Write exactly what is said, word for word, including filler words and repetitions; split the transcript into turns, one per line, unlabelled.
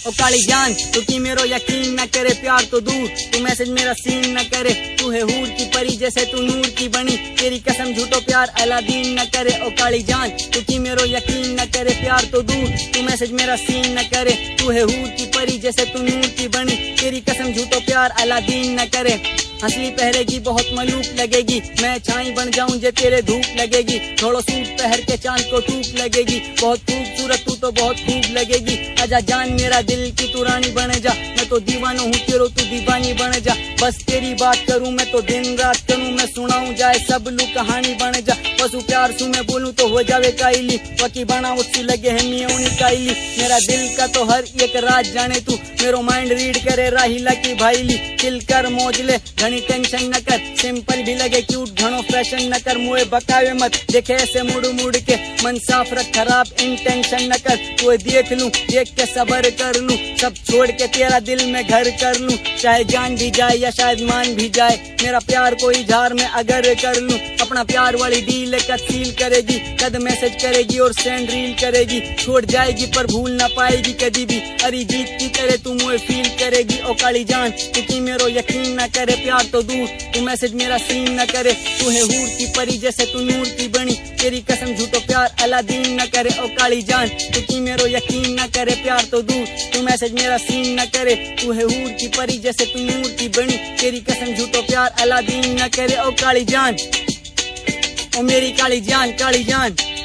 ओ काली जान तू की मेरो यकीन न करे, प्यार तो दूर तू मैसेज मेरा सीन न करे। तू है हूर की परी जैसे तू नूर की बनी, तेरी कसम झूठो प्यार अलादीन न करे। ओ काली जान तू की मेरो यकीन न करे, प्यार तो दूर तू मैसेज मेरा सीन न करे। तू है हूर की परी जैसे तू नूर की बनी, तेरी कसम झूठो प्यार अलादीन न करे। हंसली पहरेगी बहुत मलूक लगेगी, मैं छाई बन जाऊं जे तेरे धूप लगेगी। थोड़ो सूट पहर के चांद को टूक लगेगी, बहुत खूबसूरत तू तो बहुत खूब लगेगी। आजा जान मेरा दिल की तू रानी बन जा, मैं तो दीवाना हूँ तेरो तू दीवानी बन जा। बस तेरी बात करूँ मैं तो दिन रात करूँ, मैं सुनाऊं जाए सब लू कहानी बन जा। पशु प्यार सु मैं बोलूं तो हो जावे काइली, वकी बना उससे लगे है मियोनी काइली। मेरा दिल का तो हर एक राज जाने तू, मेरो माइंड रीड करे राहिला की भाईली। चिल कर मौज ले घनी टेंशन न कर, सिंपल भी लगे क्यूट घणो फैशन न कर। मुए बकावे मत देखे ऐसे मुड़ मुड़ के, मन साफ रख खराब इंटेंशन न कर। तू देख लूं देख के सबर कर लूं, सब छोड़ के तेरा दिल में घर कर लूं। चाहे जान भी जाए या शायद मान भी जाए, मेरा प्यार कोई झार में अगर कर लूं। अपना प्यार वाली डील का सील करेगी, कद मैसेज करेगी और सेंड रील करेगी। छोड़ जाएगी पर भूल ना पाएगी कभी भी, अरिजीत की तरह तू मुझे फील करेगी। ओ काली जान तू की मेरो यकीन न करे, प्यार तो दूर तू मैसेज मेरा सीन न करे। तू है हूर की परी जैसे तू नूर की बनी, तेरी कसम झूठो प्यार अलादीन न करे। ओ काली जान तू की मेरो यकीन न करे, प्यार तो दूर तू मैसेज मेरा सीन न करे। तू है हूर की परी जैसे तू नूर की बनी, तेरी कसम झूठो प्यार अलादीन न करे। ओ काली जान ओ मेरी काली जान काली जान।